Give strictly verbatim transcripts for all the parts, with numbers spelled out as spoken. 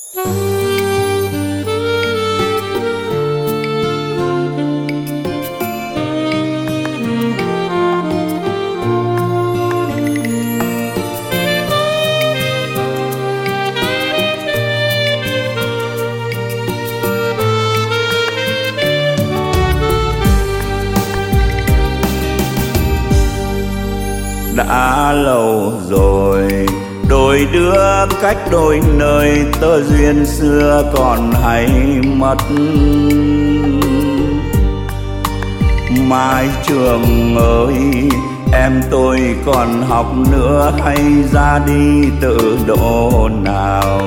Đã lâu rồi đôi đứa cách đôi nơi, tơ duyên xưa còn hay mất. Mai trường ơi, em tôi còn học nữa hay ra đi tự độ nào?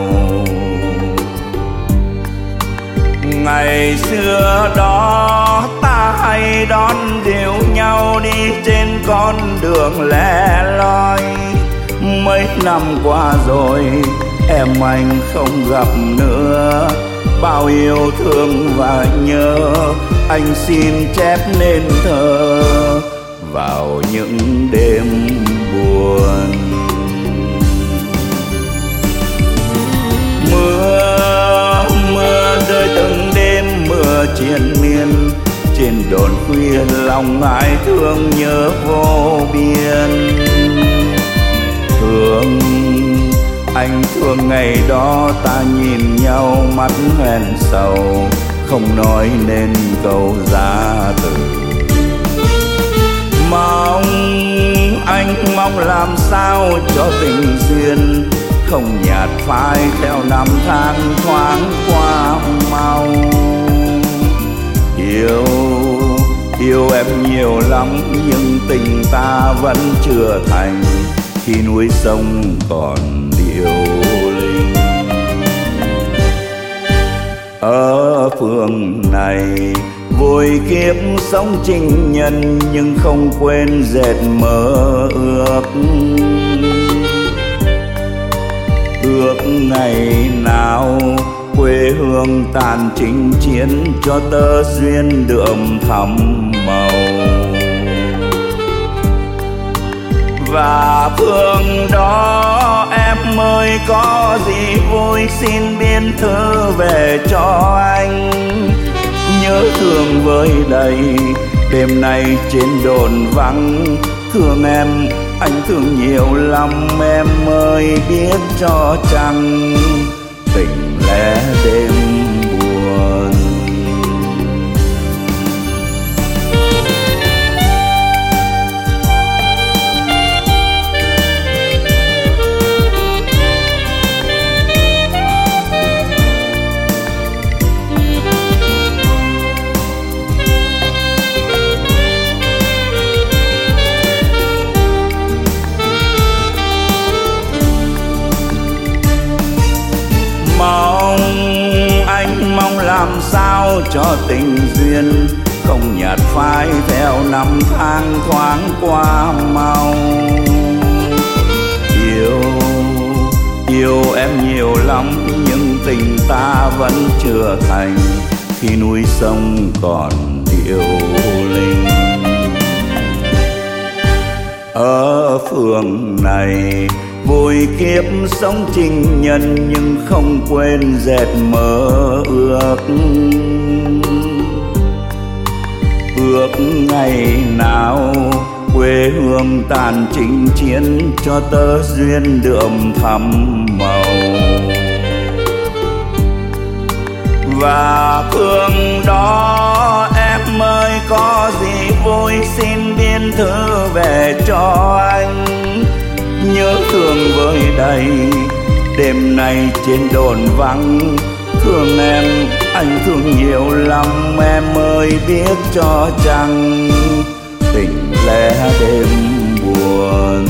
Ngày xưa đó ta hay đón dìu nhau đi trên con đường lẻ loi. Mấy năm qua rồi em anh không gặp nữa, bao yêu thương và nhớ anh xin chép nên thơ vào những đêm buồn. Mưa mưa rơi từng đêm, mưa triền miên trên đồn khuya, lòng ai thương nhớ vô biên. Thương anh thương ngày đó ta nhìn nhau mắt hoen sầu, không nói nên câu giá từ. Mong anh mong làm sao cho tình duyên không nhạt phai theo năm tháng thoáng qua mau. Yêu yêu em nhiều lắm nhưng tình ta vẫn chưa thành, khi núi sông còn điêu linh. Ở phường này vui kiếp sống trinh nhân, nhưng không quên dệt mơ ước. Ước ngày nào quê hương tàn chinh chiến, cho tơ duyên đượm thắm màu. Và phương đó em ơi có gì vui xin biên thư về cho anh. Nhớ thương với đầy đêm nay trên đồn vắng, thương em anh thương nhiều lắm em ơi biết cho chăng tình lẽ đêm buồn. Làm sao cho tình duyên không nhạt phai theo năm tháng thoáng qua mau. Yêu yêu em nhiều lắm nhưng tình ta vẫn chưa thành, khi núi sông còn điêu linh. Ở phường này vui kiếp sống trinh nhân, nhưng không quên dệt mơ ước. Ước ngày nào quê hương tàn chinh chiến, cho tơ duyên đượm thắm màu. Và phương đó em ơi có gì vui xin biên thư về cho anh. Nhớ thương với đầy đêm nay trên đồn vắng, thương em anh thương nhiều lắm em ơi biết cho chăng tình lẽ đêm buồn.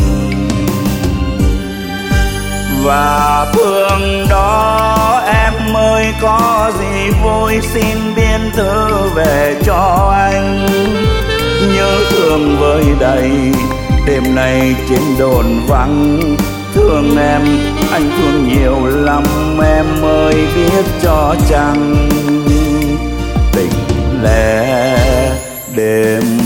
Và phương đó em ơi có gì vui xin biên thư về cho anh. Nhớ thương với đầy đêm nay trên đồn vắng, thương em anh thương nhiều lắm em ơi biết cho chăng tình lẽ đêm